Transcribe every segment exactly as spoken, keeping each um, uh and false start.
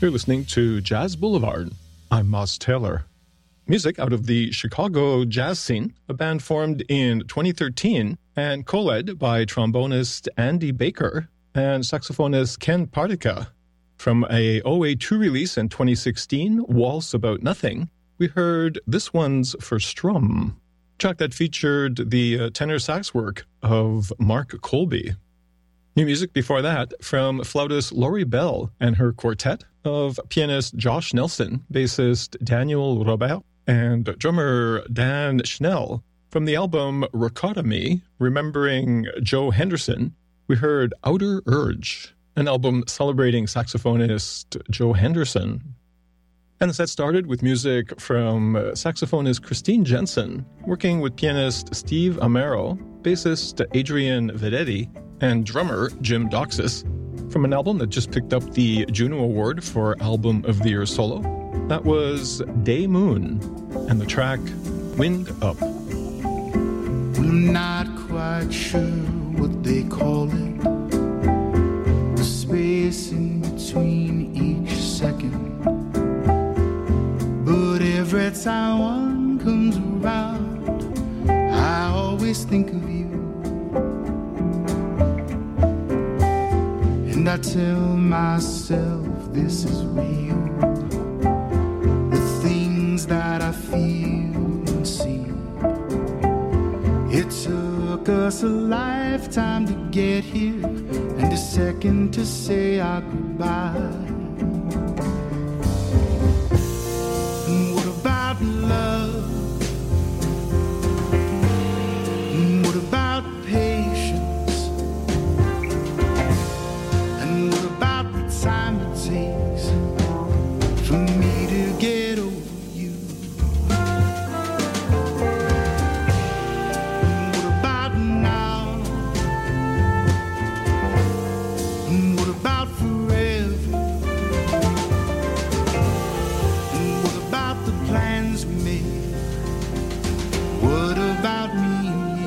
You're listening to Jazz Boulevard. I'm Moss Taylor. Music out of the Chicago jazz scene, a band formed in twenty thirteen and co-led by trombonist Andy Baker and saxophonist Ken Partica. From a O A two release in twenty sixteen, Waltz About Nothing, we heard This One's for Strum, a track that featured the uh, tenor sax work of Mark Colby. New music before that from flautist Laurie Bell and her quartet of pianist Josh Nelson, bassist Daniel Robert, and drummer Dan Schnell. From the album Rickotomy, Remembering Joe Henderson, we heard Outer Urge, an album celebrating saxophonist Joe Henderson. And the set started with music from saxophonist Christine Jensen, working with pianist Steve Amaro, bassist Adrian Vedetti, and drummer Jim Doxis, from an album that just picked up the Juno Award for Album of the Year Solo. That was Day Moon, and the track Wind Up. I'm not quite sure what they call it, the space in between each second, but every time one comes around, I always think of you. And I tell myself this is real, the things that I feel and see. It took us a lifetime to get here, and a second to say our goodbye. And what about love? And what about patience? Time it takes for me to get over you. And what about now? And what about forever? And what about the plans we made? What about me?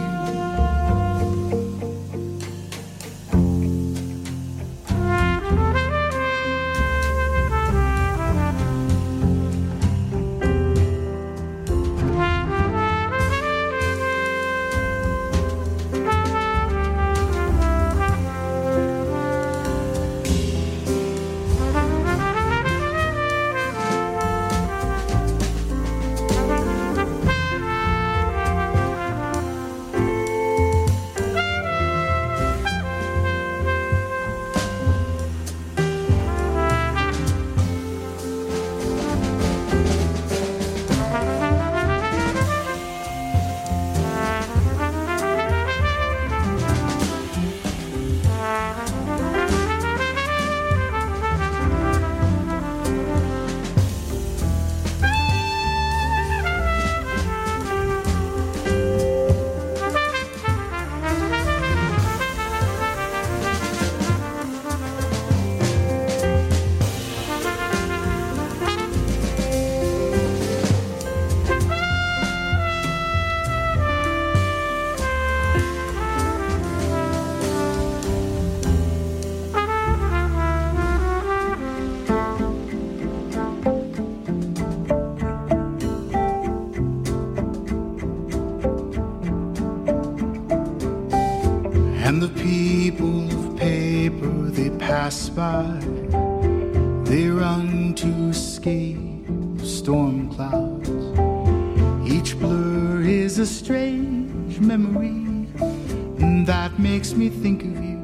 And the people of paper, they pass by, they run to escape storm clouds. Each blur is a strange memory, and that makes me think of you.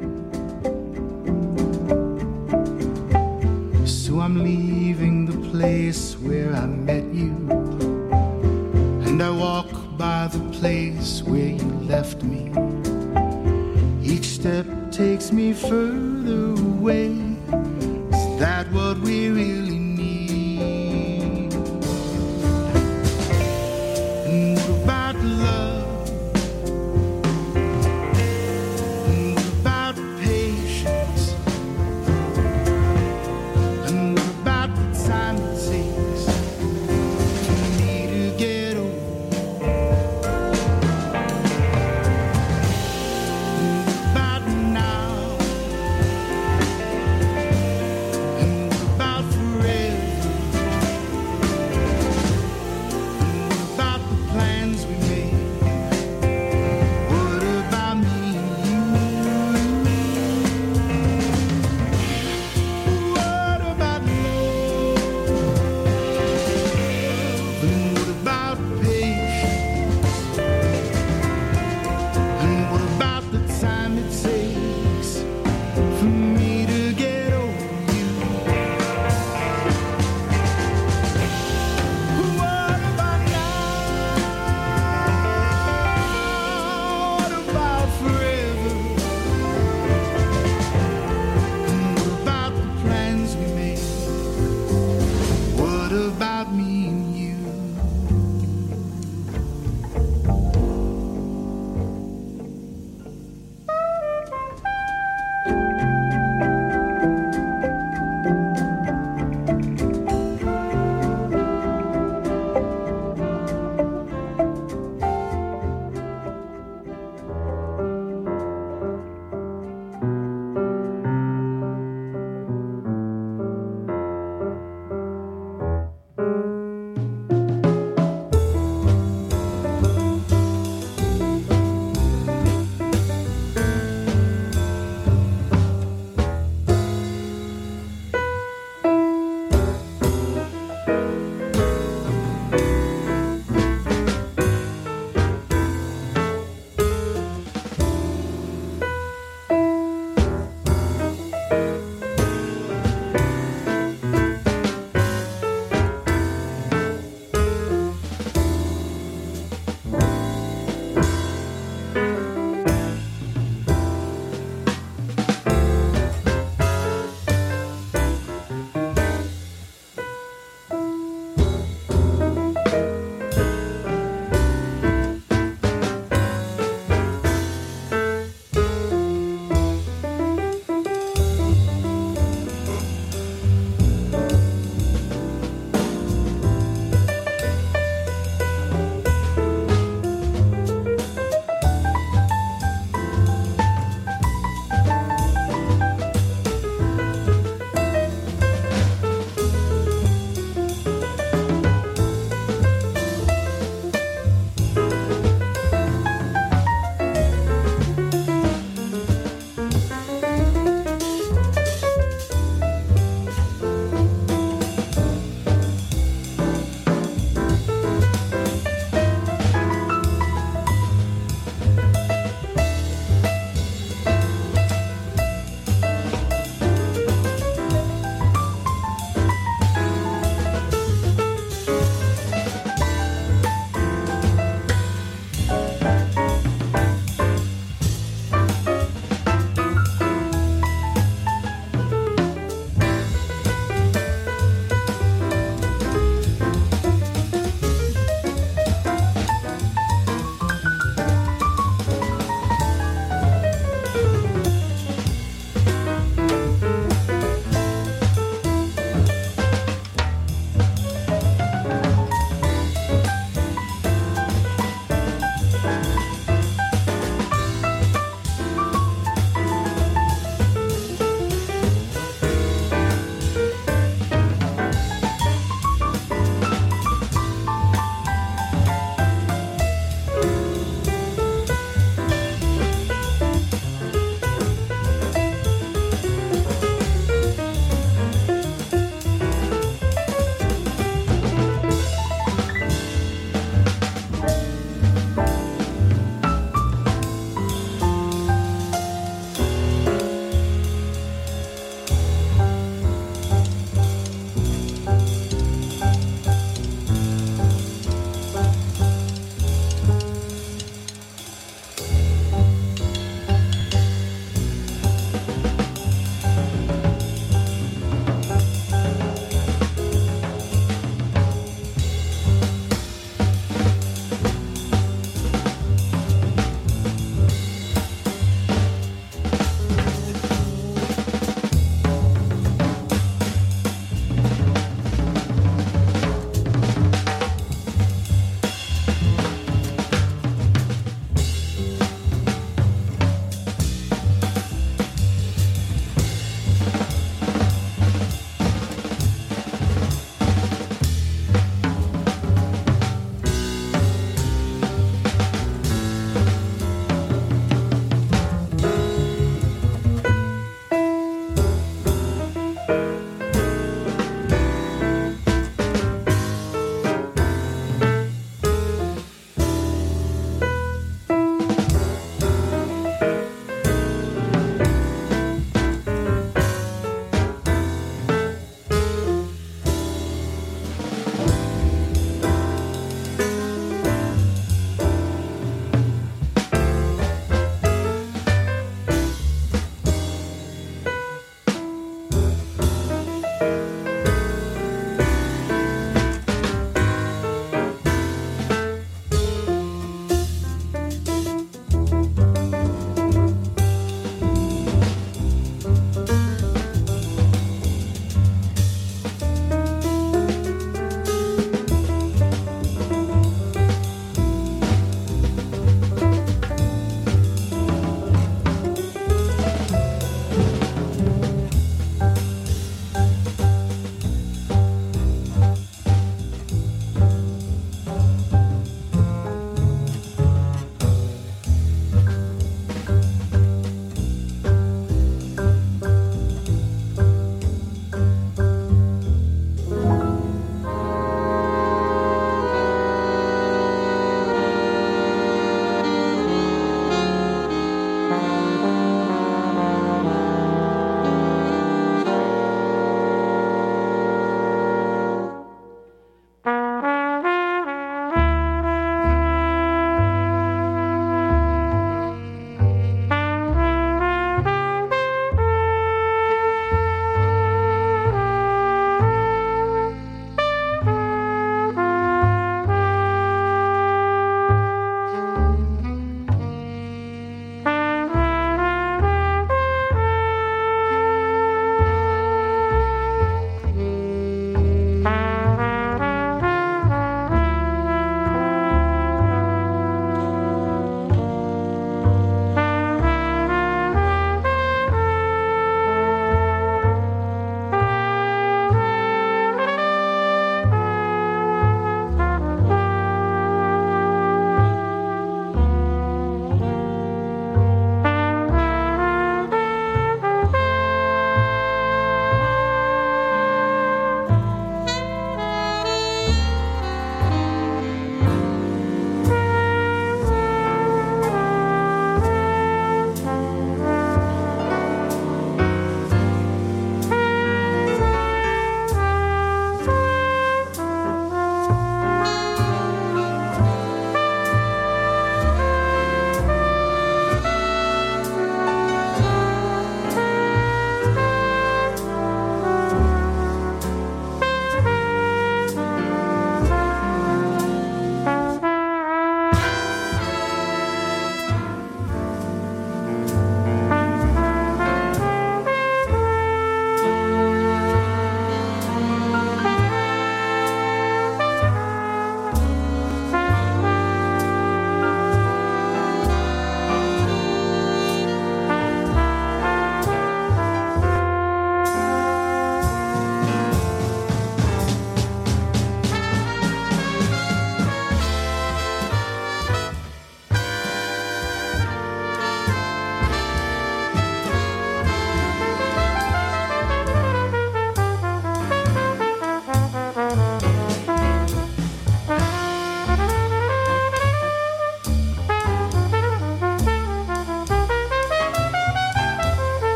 So I'm leaving the place where I met you, and I walk by the place where you left me. Each step takes me further away. Is that what we really need? And what about love? And what about patience? And what about the time it takes for me to get over? Forever. about me and you.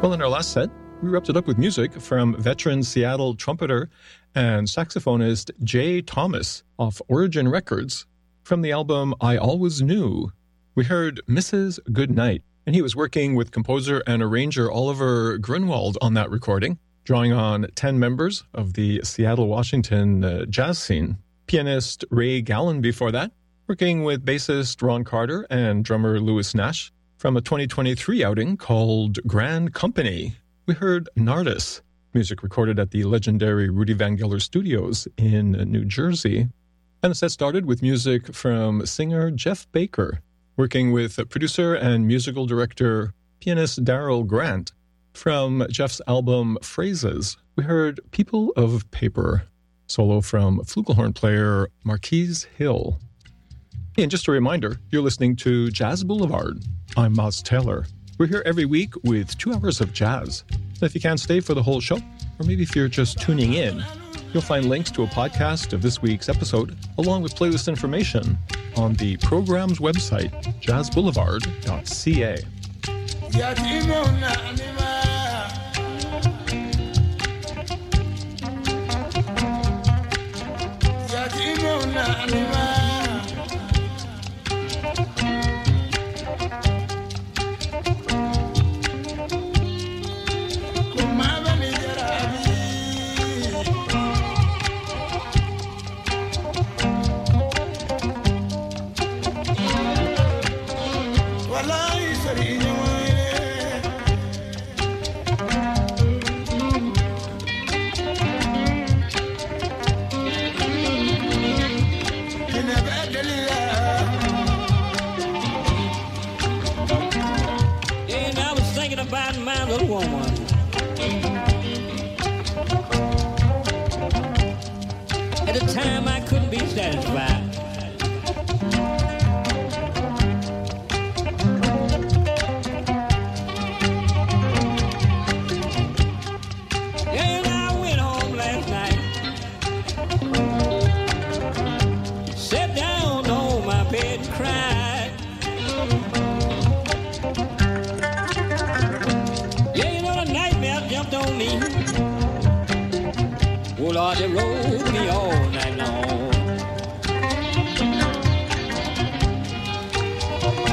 Well, in our last set, we wrapped it up with music from veteran Seattle trumpeter and saxophonist Jay Thomas off Origin Records. From the album I Always Knew, we heard Missus Goodnight, and he was working with composer and arranger Oliver Grunwald on that recording, drawing on ten members of the Seattle, Washington uh, jazz scene. Pianist Ray Gallen before that, working with bassist Ron Carter and drummer Louis Nash. From a twenty twenty-three outing called Grand Company, we heard Nardis, music recorded at the legendary Rudy Van Gelder Studios in New Jersey. And the set started with music from singer Jeff Baker, working with producer and musical director pianist Daryl Grant. From Jeff's album Phrases, we heard People of Paper, solo from flugelhorn player Marquise Hill. And just a reminder, you're listening to Jazz Boulevard. I'm Moz Taylor. We're here every week with two hours of jazz. And if you can't stay for the whole show, or maybe if you're just tuning in, you'll find links to a podcast of this week's episode, along with playlist information on the program's website, jazz boulevard dot c a.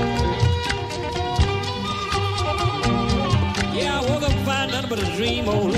Dream, oh